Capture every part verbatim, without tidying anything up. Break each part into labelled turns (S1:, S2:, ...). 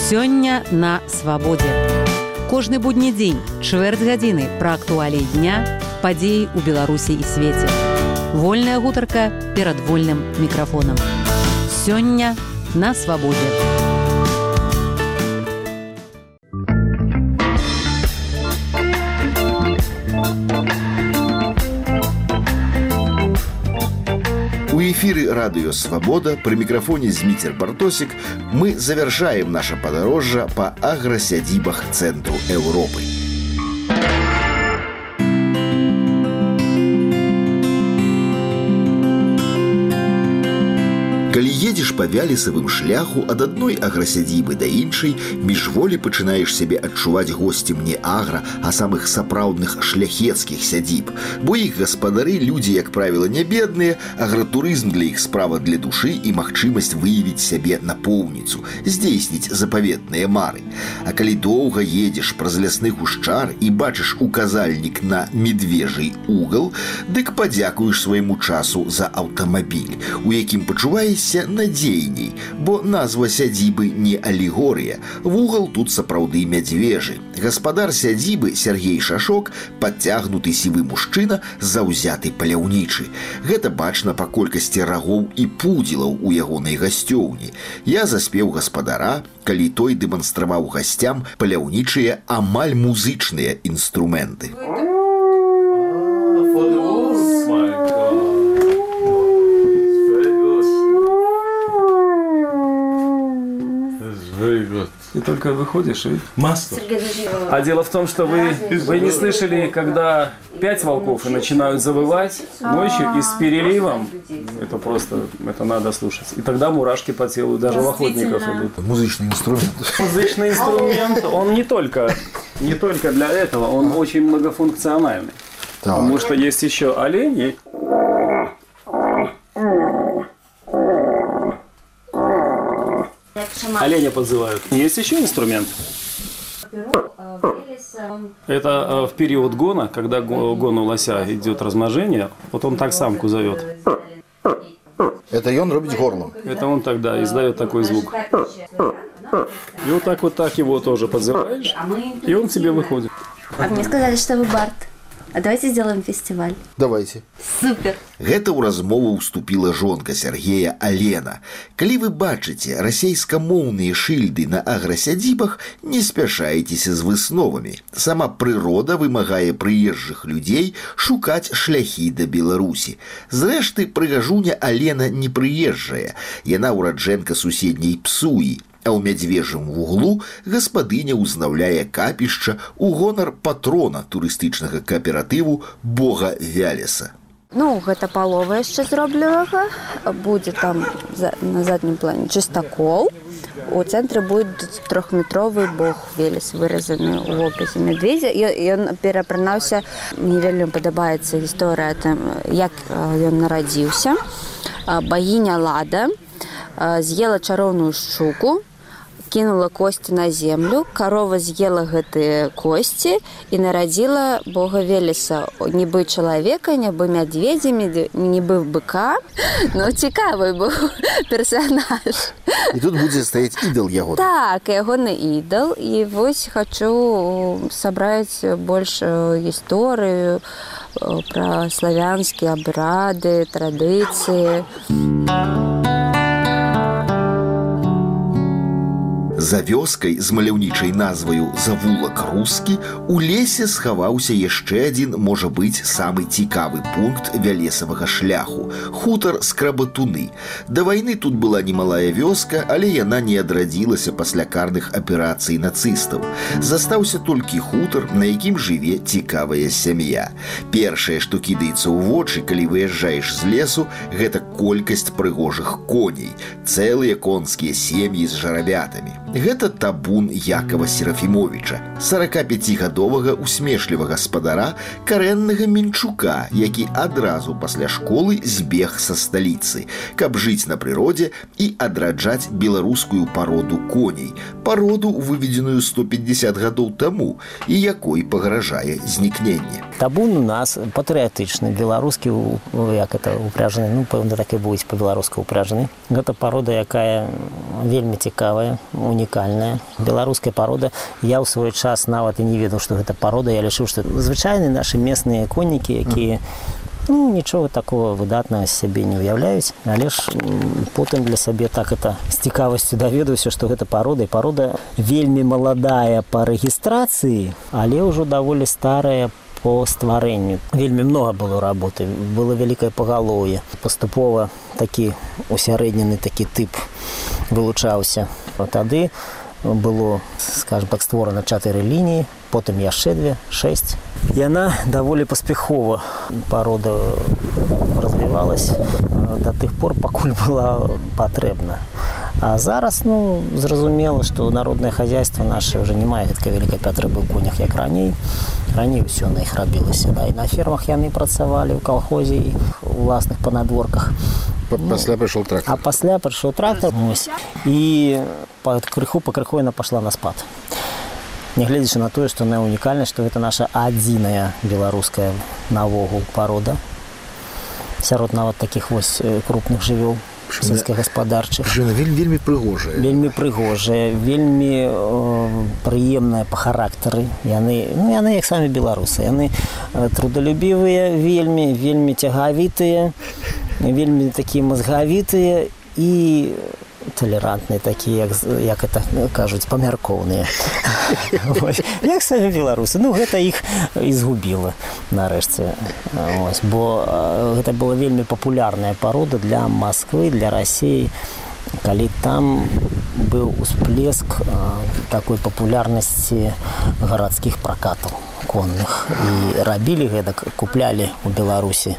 S1: Сёння на свабодзе. Кожны будні дзень, чвэрць гадзіны пра актуаліі дня, падзеі ў Беларусі і свеце. Вольная гутарка перад вольным мікрафонам. Сёння на свабодзе.
S2: У эфире радио «Свобода» при микрофоне Змитер Бартосик мы завершаем наше подорожье по агросядибах центру Европы. Калі едзеш па вялісавым шляху ад адной аграсядзібы да іншай, міжволі пачынаеш сябе адчуваць госцем не агра, а самых сапраўдных шляхецкіх сядзіб. Бо іх гаспадары людзі, як правіла, не бедныя, агратурызм для іх справа для душы і магчымасць выявіць сябе напоўніцу, здзейсніць запаветныя мары. А калі доўга едзеш праз лясны гушчар і бачыш указальнік на медвежий угол, дык падзякуеш свайму часу за аўтамабіль, у якім пачуваешся надзейней, бо назва сядзібы не алегорыя. Вугал тут сапраўды мядзвежы. Гаспадар сядзібы Сергей Шашок падцягнуты сівы мужчына, заўзяты паляўнічы. Гэта бачна па колькасці рагоў і пудзілаў у ягонай гасцёўні. Я заспеў гаспадара, калі той дэманстраваў гасцям паляўнічыя амаль музычныя інструменты.
S3: Ты только выходишь и масло. А дело в том, что вы, вы не слышали, когда пять волков и начинают завывать ночью и с переливом. Это просто, это надо слушать. И тогда мурашки по телу, даже у охотников идут.
S2: Музычный инструмент.
S3: Музычный инструмент, он не только, не только для этого, он очень многофункциональный. Так. Потому что есть еще олени. Оленя подзывают. Есть еще инструмент. Это в период гона, когда гон у лося идет размножение, вот он так самку зовет.
S2: Это он робит горлом.
S3: Это он тогда издает такой звук. И вот так вот так его тоже подзываешь, и он тебе выходит.
S4: А мне сказали, что вы бард. А давайте сделаем фестиваль.
S2: Давайте.
S4: Супер.
S2: Гэта ў размову ўступіла жонка Сергея Алена. Калі вы бачыце расейскамоўныя шыльды на аграсядзібах, не спяшайцеся з высновамі. Сама прырода вымагае прыезджых людзей шукаць шляхі да Беларусі. Зрэшты, прыгажуня Алена не прыезджая. Яна ўраджэнка суседняй Псуі. А ў мядзвежым вуглу гаспадыня ўзнаўляе капішча ў гонар патрона турыстычнага кааператыву Бога Вялеса.
S4: Ну, гэта палова яшчэ зробленага. Будзе там на заднім плане чыстакол. У цэнтры будет трохметровы Бог Велес, выразаны ў вобразе медведзя. Ён перапранаўся, мне вельмі падабаецца гісторыя, як ён нарадзіўся. Багіня Лада з'ела чароўную шчуку, кинула кости на землю, корова съела гэтые кости и народила Бога Велеса. Не бы человека, не бы медведя, не бы быка, но цікавый был персонаж.
S2: И тут будет стоять идол ягоны.
S4: Так, ягоны идол. И вот хочу собрать больше историю про славянские обряды, традиции.
S2: За вёскай з маляўнічай назваю «Завулак рускі» у лесе схаваўся яшчэ адзін, можа быць, самы цікавы пункт вялесавага шляху – хутар Скрабатуны. Да вайны тут была немалая вёска, але яна не адрадзілася пасля карных аперацый нацыстаў. Застаўся толькі хутар, на якім жыве цікавая сям'я. Першае, што кідаецца ў вочы, калі выязджаеш з лесу, гэта колькасць прыгожых коней. Цэлыя конскія сем'і з жарабятамі. Гэта табун Якова Серафімовіча, саракапяцігадовага усмешлівага гаспадара, карэннага мінчука, які адразу пасля школы збег са сталіцы, каб жыць на прыродзе і адраджаць беларускую пароду коней, пароду, выведзеную сто пятьдесят гадоў таму, і якой пагражае знікненне.
S5: Табун у нас патрыятычны, беларускі, як это упряжаны, ну, пэўна, так і будзе па-беларуску упряжаны. Гэта парода, якая вельмі цікавая, унікальная. Беларуская парода. Я ў свой час нават і не ведаў, што гэта парода. Я лічыў, што звычайныя нашы местныя коннікі, якія ну, нічога такого выдатнага з сябе не ўяўляюць. Але ж потым для сябе так это з цікавасцю даведаўся, што гэта парода. І парода вельмі маладая па рэгістрацыі, але ўжо даволі старая по стварэнню. Вельмі много было работы, было вялікае пагалоўе. Паступова такі усярэднены такі тып вылучаўся. Тады было, скажем так, створана чатыры лініі, потым яшчэ две, шэсць. Яна даволі паспяхова парода развівалась да тых пор, пакуль была патрэбна. А зараз, ну, зразумела, што народнае хазяйства наше ўжо не мае гэткай вялікай патрэбы ў конях, як раней. Раней ўсё на іх рабілася. Да? І на фермах яны працавалі, ў калхозе, і ў ўласных панадворках.
S2: Пасля прыйшоў трактар.
S5: А пасля прыйшоў трактар. І крыху па крыху яна пашла на спад. Нягледзячы на тое, што яна унікальная, што гэта наша адзіная беларуская наогул парода. Сярод нават такіх вось крупных жывёл. Сельскагаспадарчых.
S2: Вельмі, вельмі прыгожая.
S5: Вельмі прыгожая, вельмі э, прыемная па характары. Яны, ну, яны як самі беларусы. Яны э, трудолюбівыя, вельмі, вельмі цягавітыя, вельмі такія мазгавітыя і толерантныя такія, як, як это кажуць, памяркоўныя. Як самі беларусы. Ну, гэта іх і згубіла нарэшце. Ось, бо гэта была вельмі папулярная парода для Москвы, для России, калі там быў усплеск такой папулярнасці гарадскіх пракатаў конных. І рабілі гэта, куплялі у Беларусі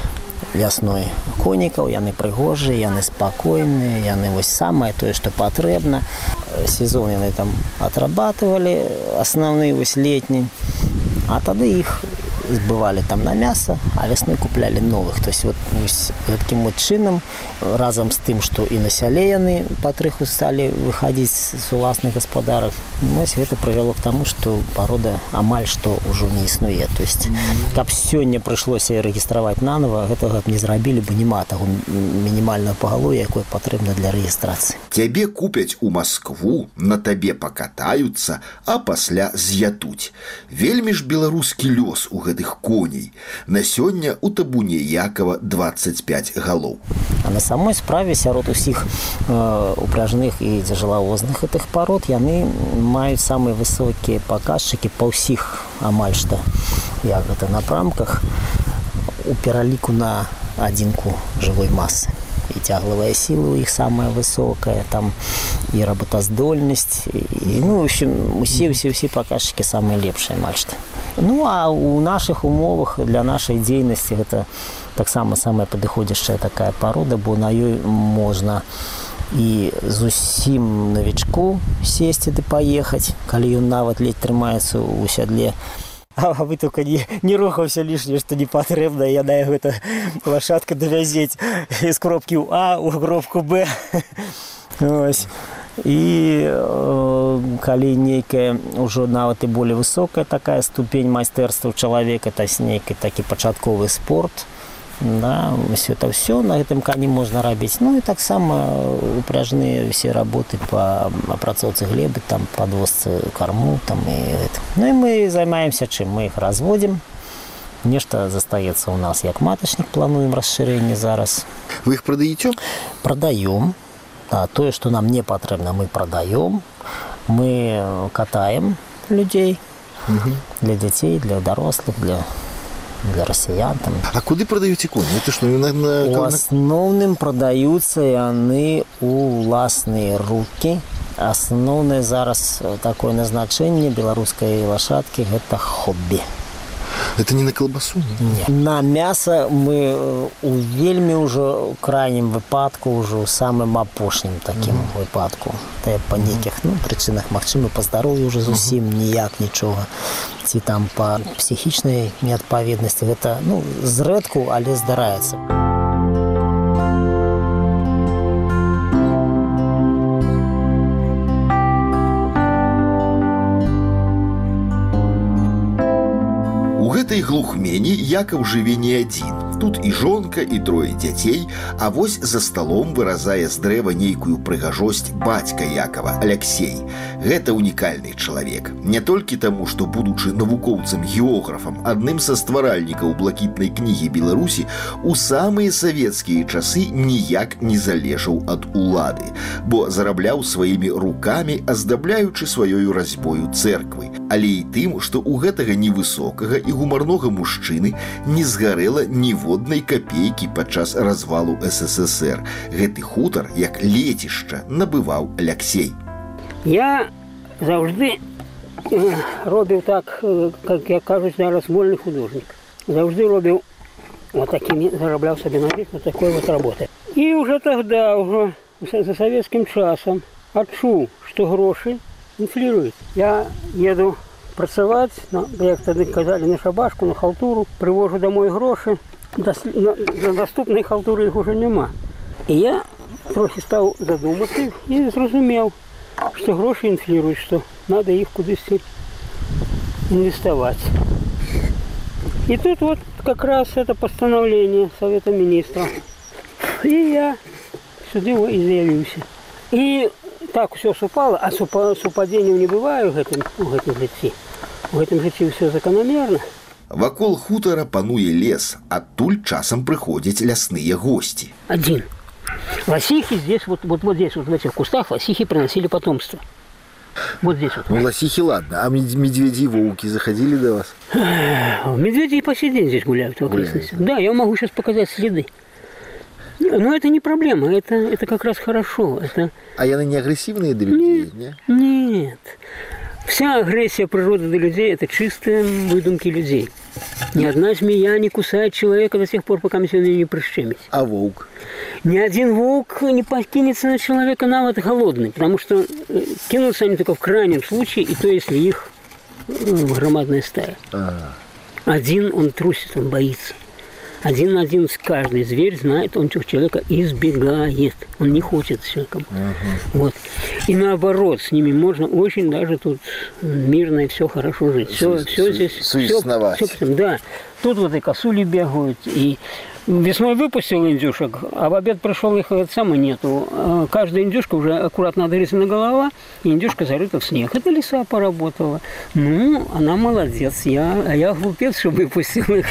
S5: вясной конікаў, яны прыгожыя, яны спакойныя, яны вось самае тое, што патрэбна. Сезон яны там атрабатывалі, асноўны вось летні, а тады іх збывалі там на мяса, а вясной куплялі новых. То есть вот таким вот чынам, разам з тым, што і на сяле яны патрыху сталі выхадзіць з уласных гаспадарак, вось гэта прывяло к таму, што парода амаль што ўжо не існуе. То есть, каб сёння прыйшлося рэгістраваць нанова, гэтага б не зрабілі, бо няма таго мінімальнага пагалоўя, якое патрэбна для рэгістрацыі.
S2: Цябе купяць у Маскву, на табе пакатаюцца, а пасля з'ядуць. Вельмі ж беларускі лёс у гэтых коней. На сёння у табуне Якова дваццаць пяць галоў.
S5: А на самой справе сярод усіх э, упряжных і цяжелавозных гэтых парод яны маюць самыя высокія паказчыкі па ўсіх амаль што як гэта напрамках у пераліку на адзінку жывой масы. І цяглавая сіла ў іх самая высокая, там і работаздольнасць, і, ну, в общем, усе, усе, усе паказчыкі самыя лепшыя амаль што. Ну, а у нашых умовах для нашай дзейнасці гэта таксама самая падыходзяшчая такая парода, бо на ёй можна і зусім навічку сесці ды паехаць, калі ён нават ледзь трымаецца ў сядле. А вы только не, не рухаўся лішне, што не патрэбна, яна гэта лашадка давязець з кропкі ў А ў кропку Б. Ось. І э, калі нейкая ўжо нават і болей высокая такая ступень майстэрства ў чалавека, то есть нейкі такі пачатковы спорт, да, ўсё это ўсё на гэтым коні можна рабіць. Ну і таксама упряжныя ўсе работы па апрацоўцы глебы, там падвозцы карму, там і гэта. Ну і мы займаемся чым? Мы іх разводзім. Нешта застаецца ў нас як матачнік, плануем расшырэнне зараз.
S2: Вы іх прадаеце?
S5: Прадаём. А тое, што нам не патрэбна, мы прадаём. Мы катаем людзей, угу. Для дзяцей, для дарослых, для, для расіян. Там.
S2: А куды прадаеце коні? Это што, на, на...
S5: У асноўным прадаюцца яны ў ўласныя рукі. Асноўнае зараз такое назначэнне беларускай лашадкі – гэта хоббі.
S2: Это не на колбасу?
S5: Не. На мясо мы у вельмі ўжо крайнім выпадку, ўжо ў самым апошнім такім mm-hmm. выпадку. Та па нейкіх ну, прычынах, магчыма, па здароўю ўжо зусім ніяк нічога. Ці там па псіхічнай неадпаведнасці. Гэта ну, зрэдку, але здараецца.
S2: У гэтай глухмені Якаў жыве не адзін. Тут і жонка, і трое дзяцей, а вось за сталом выразае з дрэва нейкую прыгажосць бацька Якава, Аляксей. Гэта унікальны чалавек. Не толькі таму, што, будучы навукоўцам-географам, адным са стваральнікаў блакітнай кнігі Беларусі, у самыя савецкія часы ніяк не залежаў ад улады, бо зарабляў сваімі рукамі, аздабляючы сваёю разьбою цэрквы, але і тым, што ў гэтага невысокага і гумарнога мужчыны не згарэла ніводнай капейкі падчас развалу эс эс эс эр. Гэты хутар, як лецішча, набываў Аляксей.
S6: Я заўжды э, робіў так, э, как я кажуць зараз, вольны художнік. Заўжды робіў вот такими, зарабляў сабе на жизнь вот такой вот работы. І уже тогда, уже за советским часом адчуў, што грошы інфліруюць. Я еду працаваць, на, як тады казалі, на шабашку, на халтуру, прывожу домой грошы, да, на, на даступнай халтуры іх уже няма. І я трохі стаў задумацца і зразумеў, што грошы інфліруюць, што надо іх кудысьці інвеставаць. И тут вот как раз это постановление Совета Министров. И я сюда его и заявился. И так все супало, а супаденияў не бывае ў гэтым, у гэтым жыцці. У гэтым жыцці все закономерно.
S2: Вакол хутара пануе лес, адтуль часам прыходзяць лясныя гости.
S6: Один. Лосихи здесь, вот, вот, вот здесь, вот в этих кустах, лосихи приносили потомство. Вот здесь вот.
S2: Ну, лосихи, ладно. А медведи и волки заходили до вас?
S6: Медведи и по сей день здесь гуляют в окрестностях. Да, я могу сейчас показать следы. Но это не проблема, это, это как раз хорошо. Это...
S2: А они не агрессивные до людей?
S6: Нет, нет. Вся агрессия природы до людей – это чистые выдумки людей. Ни одна змея не кусает человека до тех пор, пока мы сегодня не прищемить.
S2: А волк?
S6: Ни один волк не покинется на человека навод голодный, потому что кинутся они только в крайнем случае, и то, если их громадная стая. А-а-а. Один он трусит, он боится. Один на один каждый зверь знает, он человека избегает. Он не хочет с человеком. Uh-huh. Вот. И наоборот, с ними можно очень даже тут мирно и все хорошо жить. Все, Су- все здесь... Все, все, да. Тут вот и косули бегают, и весной выпустил индюшек, а в обед пришел, их самой нету. Каждая индюшка уже аккуратно отрезана голова, и индюшка зарыта в снег. Это лиса поработала. Ну, она молодец. Я, а я глупец, что выпустил их.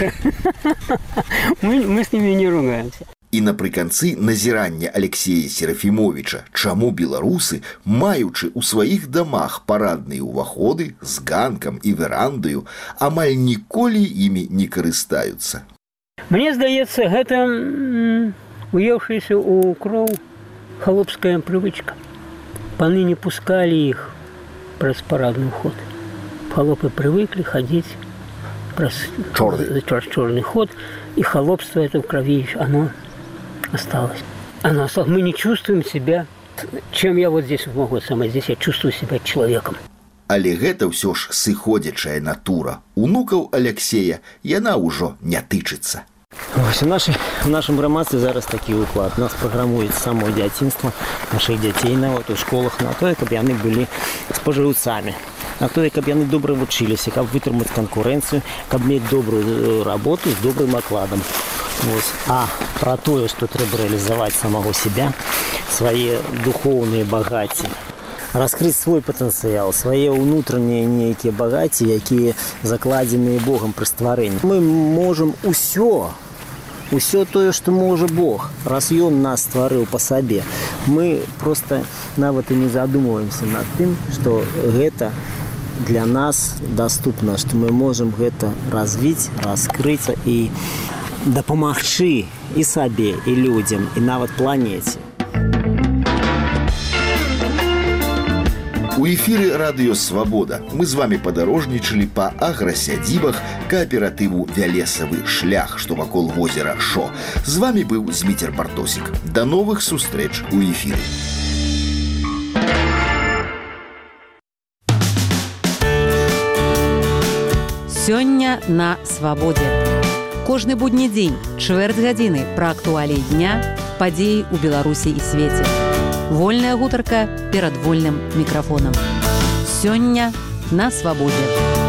S6: мы, мы с ними не ругаемся.
S2: І напрыканцы назірання Алексея Серафімовича, чаму беларусы, маючы ў сваіх дамах парадныя ўваходы з ганкам і верандаю, амаль ніколі імі не карыстаюцца.
S6: Мне здаецца, гэта уеўшаяся ў кроў халопская прывычка. Паны не пускалі іх праз парадны ўход. Халопы прывыклі хадзіць праз чорны ход, и холопство это в крови, оно осталось. Оно осталось. Мы не чувствуем себя, чем я вот здесь могу сама здесь, я чувствую себя человеком.
S2: Але гэта ўсё ж сыходзячая натура. Унукаў Аляксея яна ўжо не тычыцца.
S5: Вось у нашай, у нашым грамадстве зараз такі ўклад. Нас праграмуюць з самого дзяцінства нашых дзяцей нават у школах на тое, каб яны былі спажыўцамі. На тое, каб яны добра вучыліся, каб вытрымаць канкурэнцыю, каб мець добрую работу з добрым акладам. Вось. А пра тое, што трэба рэалізаваць самого себя, свае духоўныя багацці, раскрыць свой патэнцыял, свае ўнутраныя нейкія багацці, якія закладзеныя Богам пры стварэнні. Мы можам усё, усё тое, што можа Бог, раз Ён нас стварыў па сабе. Мы проста нават і не задумваемся над тым, што гэта для нас даступна, што мы можам гэта развіць, раскрыць і дапамагчы і сабе, і людзям, і нават планеце.
S2: У эфіры радыё «Свабода» мы з вами падарожнічалі па аграсядзібах кааператыву «Вялесавы шлях», што вакол возера Шо. З вами быў Зміцер Бартосік. Да новых сустрэч у эфіры.
S1: Сёння на «Свабодзе». Кожны будні дзень, чвэрць гадзіны пра актуаліі дня, падзеі ў Беларусі і свеце. Вольная гутарка перад вольным мікрафонам. Сёння на «Свабодзе».